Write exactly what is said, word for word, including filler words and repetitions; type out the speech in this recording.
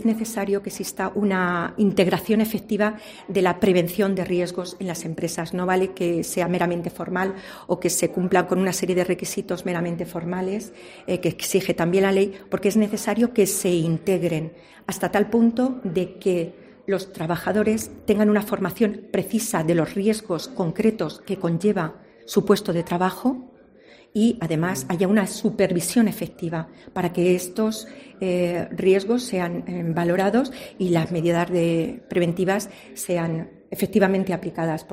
Es necesario que exista una integración efectiva de la prevención de riesgos en las empresas. No vale que sea meramente formal o que se cumplan con una serie de requisitos meramente formales eh, que exige también la ley, porque es necesario que se integren hasta tal punto de que los trabajadores tengan una formación precisa de los riesgos concretos que conlleva su puesto de trabajo y, además, haya una supervisión efectiva para que estos eh, riesgos sean eh, valorados y las medidas de, preventivas sean efectivamente aplicadas.